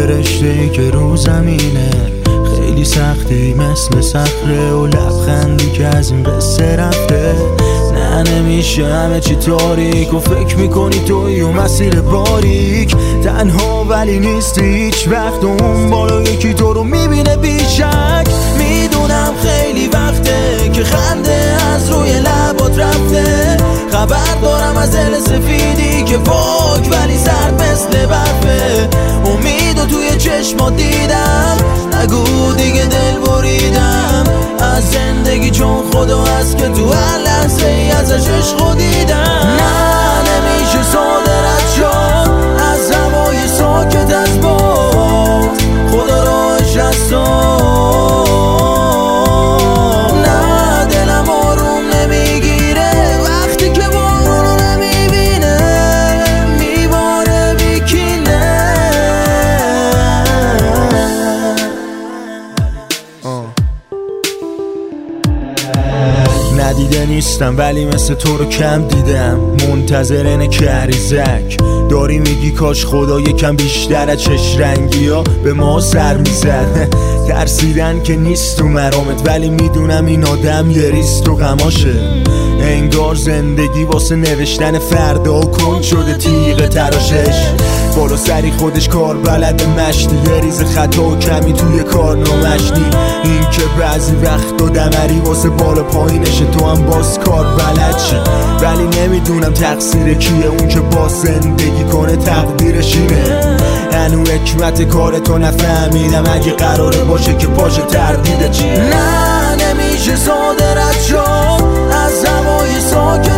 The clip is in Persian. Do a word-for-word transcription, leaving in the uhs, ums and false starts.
یه رشته‌ای که رو زمینه خیلی سختی مثل صخره و لبخندی که از این قصه رفته. نه نمیشه همه چی تاریک و فکر میکنی توی و مسیر باریک تنها ولی نیستی هیچ وقت و اون بالا یکی تو رو میبینه بیشک. میدونم خیلی وقته که خنده از روی لبات رفته، خبر دارم از دل سفیدی که پاک ولی سرد مثل برفه. امیدو توی چشمات دیدم، نگو دیگه دل بریدم از زندگی چون خدا هست که تو هر لحظه ای ازش عشقو دیدم. نه نمیشه صادرت شد از هوای ساکت از باد، خدا راهش هست نه دلم آروم نمیگیره وقتی که بارونو نمیبینه میباره بیکینه. ندیده نیستم ولی مثل تو رو کم دیدم، منتظر اینه که عریزک داری میگی کاش خدا یکم بیشتر از چش رنگی ها به ما سر میزد. ترسیدن که نیست تو مرامت ولی میدونم این آدم یه ریز تو غماشه. انگار زندگی واسه نوشتن فردا کن شده تیغ تراشش، بالا سری خودش کار بلد مشتی، یه ریز خطا و کمی توی کار نامشتی. این که بعضی وقت و دمری واسه بالا پایینشه تو هم باز کار بلد شی، ولی نمیدونم تقصیر کیه اون که با زندگی کنه تقدیرش اینه. هنو حکمت کار تو نفهمیدم اگه قراره باشه که پاشه تردیده چیه. نه نمیشه صادرت شد از هوای ساکت